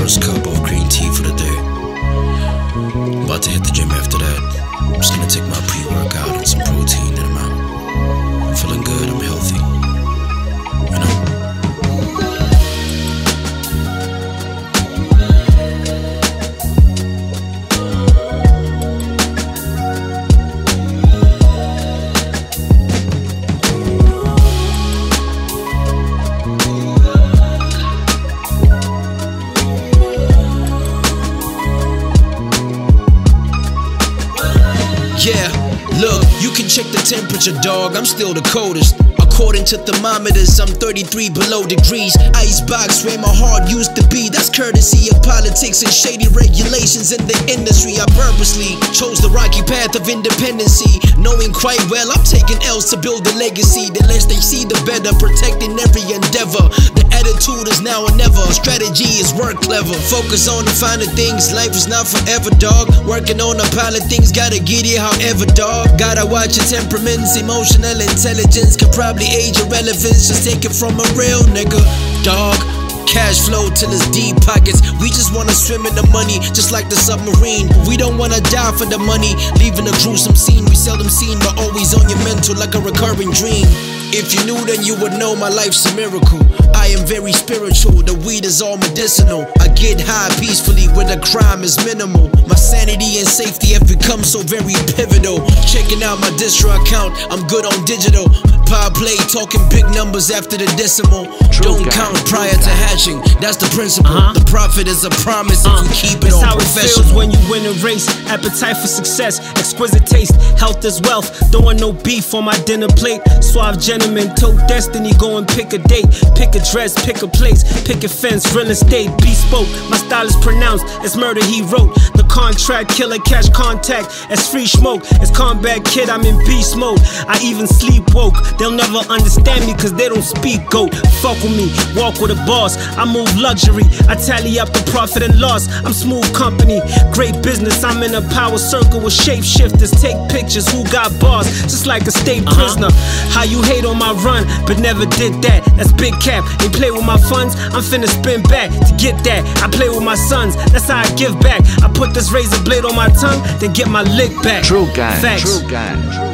first cup of green tea for the day. I'm about to hit the gym after that. I'm just gonna take my pre-workout and some protein and I'm out. I'm feeling good, I'm healthy. You know? Yeah, look, you can check the temperature, dog, I'm still the coldest. According to thermometers, I'm 33 below degrees. Icebox where my heart used to be. That's courtesy of politics and shady regulations in the industry. I purposely chose the rocky path of independency, knowing quite well I'm taking L's to build a legacy. The less they see, the better, protecting every endeavor. The attitude is now or never, strategy is work clever. Focus on the finer things, life is not forever, dog. Working on a pile of things, gotta get it however, dog. Gotta watch your temperaments, emotional intelligence can probably age irrelevance, just take it from a real nigga, dog. Cash flow till it's deep pockets. We just wanna swim in the money, just like the submarine. We don't wanna die for the money, leaving a gruesome scene. We seldom seen, but always on your mental like a recurring dream. If you knew, then you would know my life's a miracle. I am very spiritual, the weed is all medicinal. I get high peacefully where the crime is minimal. My sanity and safety have become so very pivotal. Checking out my distro account, I'm good on digital. Power play, talking big numbers after the decimal. Don't count prior to hatching, that's the principle. The profit is a promise if we keep it on professional. That's how it feels when you win a race. Appetite for success, exquisite taste, health is wealth. Don't want no beef on my dinner plate. Suave gentleman, tote destiny, go and pick a date. Pick a dress, pick a place, pick a fence, real estate, bespoke. My style is pronounced, it's murder he wrote. The contract, killer, catch contact, it's free smoke. It's combat kid, I'm in beast mode. I even sleep woke. They'll never understand me cause they don't speak goat. Fuck with me, walk with a boss. I move luxury, I tally up the profit and loss. I'm smooth company, great business. I'm in a power circle with shapeshifters. Take pictures, who got bars, just like a state prisoner. How you hate on my run, but never did that. That's big cap, ain't play with my funds. I'm finna spin back to get that. I play with my sons, that's how I give back. I put this razor blade on my tongue, then get my lick back. True guy, facts. True guy.